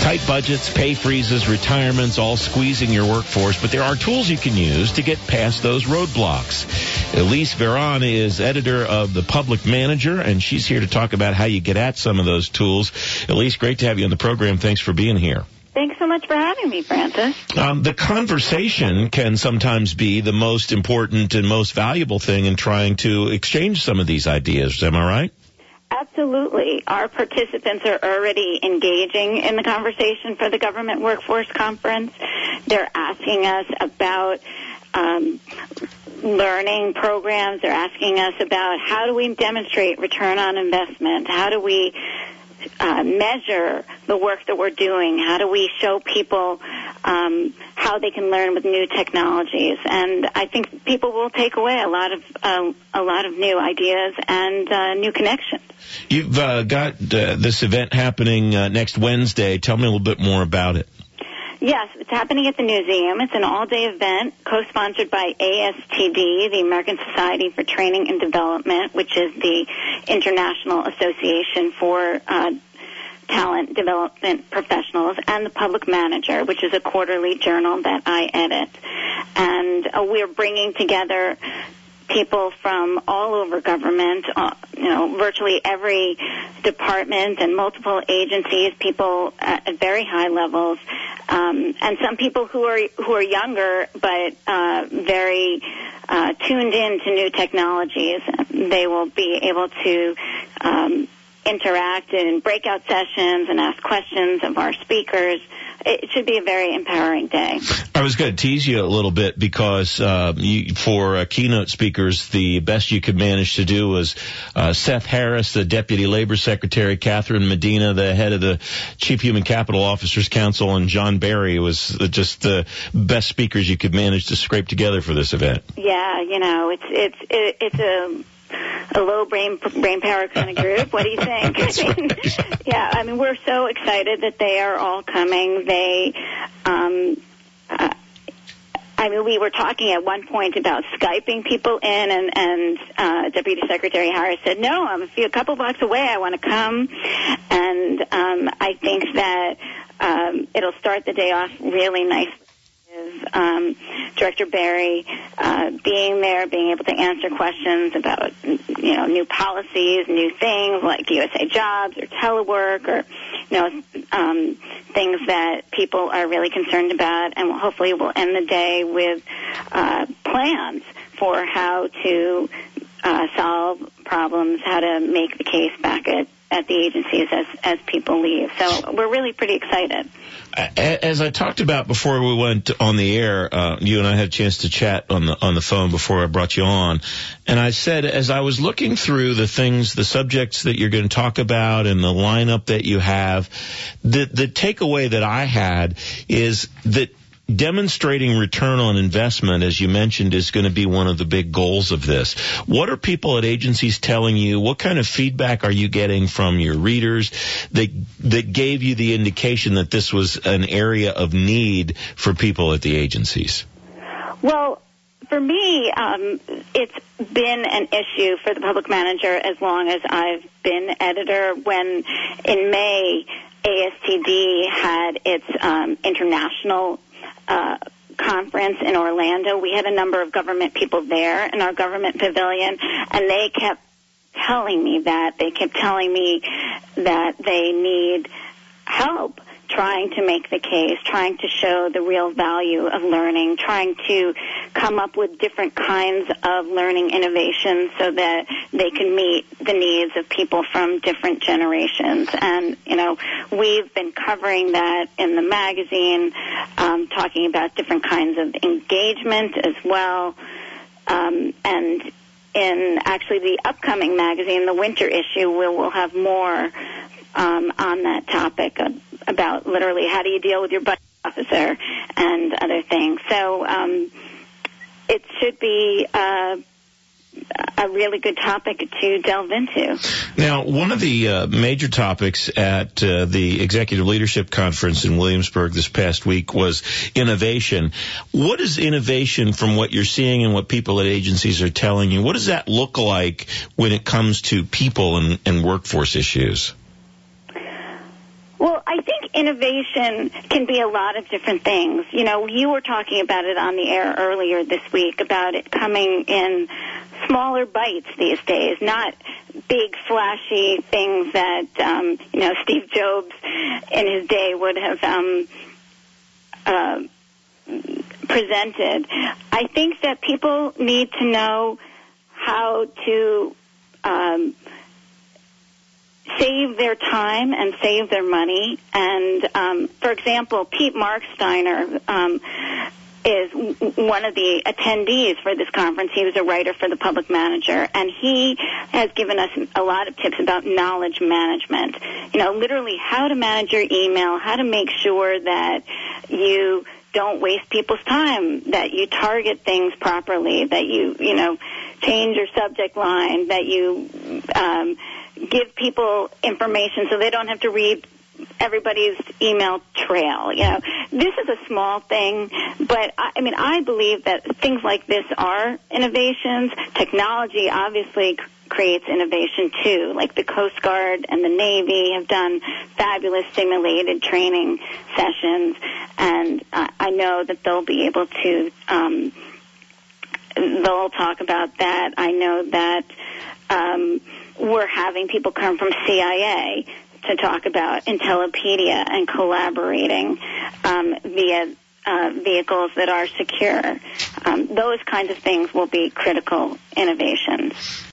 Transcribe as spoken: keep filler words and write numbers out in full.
Tight budgets, pay freezes, retirements, all squeezing your workforce, but there are tools you can use to get past those roadblocks. Elise Veron is editor of The Public Manager, and she's here to talk about how you get at some of those tools. Elise, great to have you on the program. Thanks for being here. Thanks so much for having me, Francis. Um, the conversation can sometimes be the most important and most valuable thing in trying to exchange some of these ideas. Am I right? Absolutely. Our participants are already engaging in the conversation for the Government Workforce Conference. They're asking us about um, learning programs. They're asking us about how do we demonstrate return on investment? How do we uh, measure the work that we're doing? How do we show people um, how they can learn with new technologies? And I think people will take away a lot of uh, a lot of new ideas and uh, new connections. You've uh, got uh, this event happening uh, next Wednesday. Tell me a little bit more about it. Yes, it's happening at the museum. It's an all-day event co-sponsored by A S T D, the American Society for Training and Development, which is the International Association for uh, Talent Development Professionals, and The Public Manager, which is a quarterly journal that I edit. And uh, we're bringing together people from all over government, uh, you know, virtually every department and multiple agencies, people at, at very high levels, um, and some people who are who are younger but uh, very uh, tuned in to new technologies. They will be able to um, interact in breakout sessions and ask questions of our speakers. It should be a very empowering day. I was going to tease you a little bit because uh, you, for uh, keynote speakers, the best you could manage to do was uh, Seth Harris, the Deputy Labor Secretary, Catherine Medina, the head of the Chief Human Capital Officers Council, and John Barry was just the best speakers you could manage to scrape together for this event. Yeah, you know, it's it's it, it's a a low brain brain power kind of group. What do you think? I mean, yeah, I mean, we're so excited that they are all coming. They, um, uh, I mean, we were talking at one point about Skyping people in, and, and uh, Deputy Secretary Harris said, no, I'm a, few, a couple blocks away. I want to come. And um, I think that um, it'll start the day off really nice. Um, Director Barry uh, being there, being able to answer questions about, you know, new policies, new things like U S A Jobs or telework or, you know, um, things that people are really concerned about, and hopefully we'll end the day with uh, plans for how to uh, solve problems, how to make the case back at at the agencies as as people leave. So we're really pretty excited. As I talked about before we went on the air, uh, you and I had a chance to chat on the on the phone before I brought you on, and I said as I was looking through the things, the subjects that you're going to talk about and the lineup that you have, the the takeaway that I had is that demonstrating return on investment, as you mentioned, is going to be one of the big goals of this. What are people at agencies telling you? What kind of feedback are you getting from your readers that that gave you the indication that this was an area of need for people at the agencies? Well, for me, um, it's been an issue for the Public Manager as long as I've been editor. When in May, A S T D had its um, international Uh, conference in Orlando. We had a number of government people there in our government pavilion, and they kept telling me that. They kept telling me that they need help trying to make the case, trying to show the real value of learning, trying to come up with different kinds of learning innovations so that they can meet the needs of people from different generations. And, you know, we've been covering that in the magazine, um, talking about different kinds of engagement as well. Um, and in actually the upcoming magazine, the winter issue, we'll, we'll have more um, on that topic of, about literally how do you deal with your budget officer and other things. So um, it should be uh, a really good topic to delve into. Now, one of the uh, major topics at uh, the Executive Leadership Conference in Williamsburg this past week was innovation. What is innovation from what you're seeing and what people at agencies are telling you? What does that look like when it comes to people and, and workforce issues? Well, I think innovation can be a lot of different things. You know, you were talking about it on the air earlier this week, about it coming in smaller bites these days, not big, flashy things that, um, you know, Steve Jobs in his day would have um, uh, presented. I think that people need to know how to um, save their time and save their money. And, um, for example, Pete Marksteiner um, is one of the attendees for this conference. He was a writer for the Public Manager, and he has given us a lot of tips about knowledge management. You know, literally how to manage your email, how to make sure that you don't waste people's time, that you target things properly, that you, you know, change your subject line, that you um, give people information so they don't have to read everybody's email trail. You know, this is a small thing, but I, I mean, I believe that things like this are innovations. Technology obviously c- creates innovation too. Like the Coast Guard and the Navy have done fabulous simulated training sessions, and uh, I know that they'll be able to. Um, they'll talk about that. I know that um, we're having people come from C I A to talk about Intellipedia and collaborating um, via uh, vehicles that are secure. Um, those kinds of things will be critical innovations.